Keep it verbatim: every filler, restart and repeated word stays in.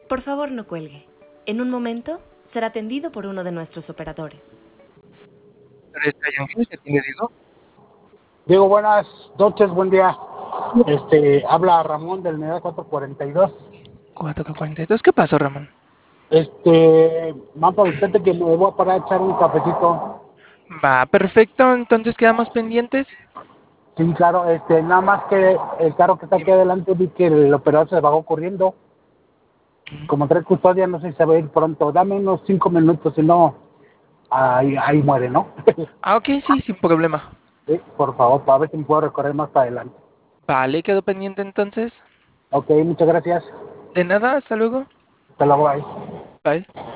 Por favor, no cuelgue. En un momento será atendido por uno de nuestros operadores. ¿Ya tiene Diego? Diego, buenas noches, buen día. Este, habla Ramón del Unidad cuatro cuarenta y dos. cuatro cuarenta y dos. ¿Qué pasó, Ramón? Este, Mampa, usted que me voy a parar a echar un cafecito. Va, perfecto. Entonces quedamos pendientes. Sí, claro, este, nada más que el carro que está aquí adelante vi que el operador se bajó corriendo. Como trae custodia, no sé si se va a ir pronto. Dame unos cinco minutos, si no, ahí, ahí muere, ¿no? Ah, ok, sí, sin problema. Sí, por favor, para ver si me puedo recorrer más para adelante. Vale, quedo pendiente entonces. Ok, muchas gracias. De nada, hasta luego. Hasta luego, bye. Bye.